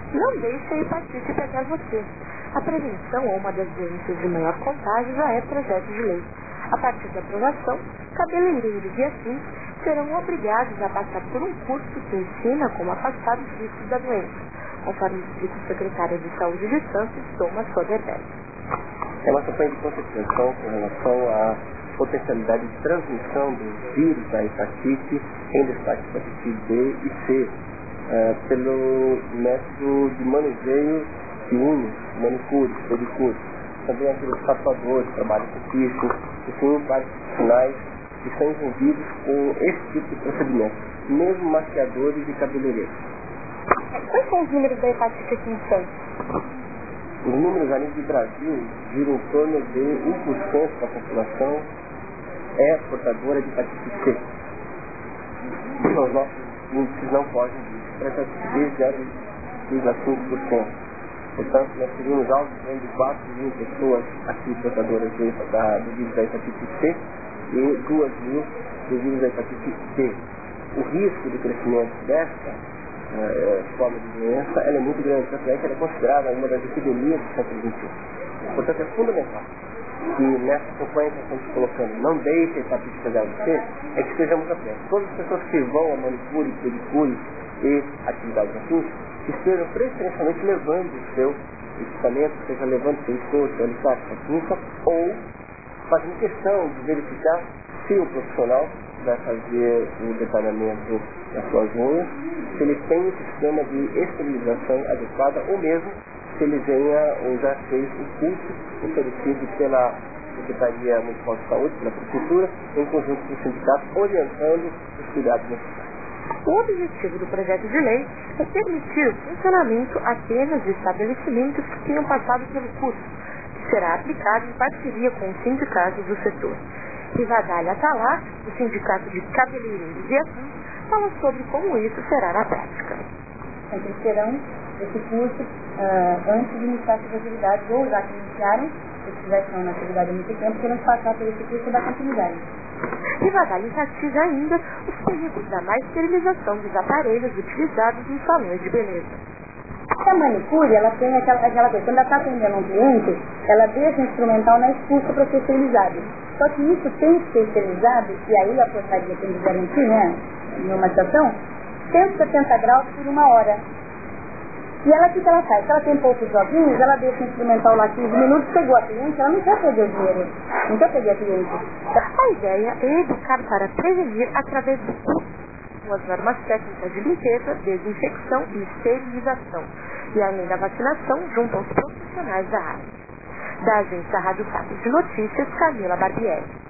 Não deixe a hepatite pegar você. A prevenção ou uma das doenças de maior contágio já é projeto de lei. A partir da aprovação, cabeleireiros e afins serão obrigados a passar por um curso que ensina como afastar os riscos da doença, conforme explica o secretário de Saúde de Santos, Thomas Soderberg. É uma campanha de conscientização com relação à potencialidade de transmissão do vírus da hepatite, em destaque hepatite B e C, pelo método de manuseio de unhas, manicure, pedicure. Também aqueles tatuadores, trabalham com piercing, enfim, vários profissionais que estão envolvidos com esse tipo de procedimento, mesmo maquiadores e cabeleireiros. Quais são os números da hepatite aqui em Santos? Os números a nível do Brasil giram em torno de 1% da população é portadora de hepatite C. Os nossos índices não fogem disso. Para hepatite B, 0,5%. Portanto, nós teríamos algo de 4 mil pessoas aqui portadoras do vírus da hepatite C e 2 mil do vírus da hepatite B. O risco de crescimento desta forma de doença ela é muito grande, tanto é que ela é considerada uma das epidemias do século XXI. Portanto, é fundamental que nessa campanha que estamos colocando, não deixe a hepatite pegar você, é que estejamos atentos. Todas as pessoas que vão a manicure, pedicure e atividades afins, que estejam preferencialmente levando o seu equipamento, seja levando seu esforço, seu alicate, sua pinça, ou fazendo questão de verificar se o profissional vai fazer o detalhamento das suas unhas, se ele tem um sistema de esterilização adequada, ou mesmo se ele venha ou já fez o curso oferecido pela Secretaria Municipal de Saúde, pela Prefeitura, em conjunto com o sindicato, orientando os cuidados necessários. O objetivo do projeto de lei é permitir o funcionamento apenas de estabelecimentos que tenham passado pelo curso, que será aplicado em parceria com os sindicatos do setor. Rivadalha Atalar, do Sindicato de Cabeleireiros e Afins, fala sobre como isso será na prática. Eles terão esse curso antes de iniciar suas atividades, ou já que iniciaram, se já estão na atividade há muito tempo, queremos passar por esse curso e dar continuidade. Rivadalha enfatiza ainda os perigos da má esterilização dos aparelhos utilizados em salões de beleza. A manicure, ela tem aquela coisa, quando ela está atendendo um cliente, ela deixa o instrumental na expulsa para ser esterilizado. Só que isso tem que ser esterilizado, e aí a portaria tem que garantir, né, em uma estação, 170 graus por 1 hora. E ela, o que ela faz? Se ela tem poucos joguinhos, ela deixa o instrumental lá 15 minutos, chegou a cliente, ela não quer perder o dinheiro, não quer perder a cliente. A ideia é educar para prevenir através do curso com as normas técnicas de limpeza, desinfecção e esterilização, e além da vacinação junto aos profissionais da área. Da agência Rádio Fatos de Notícias, Camila Barbieri.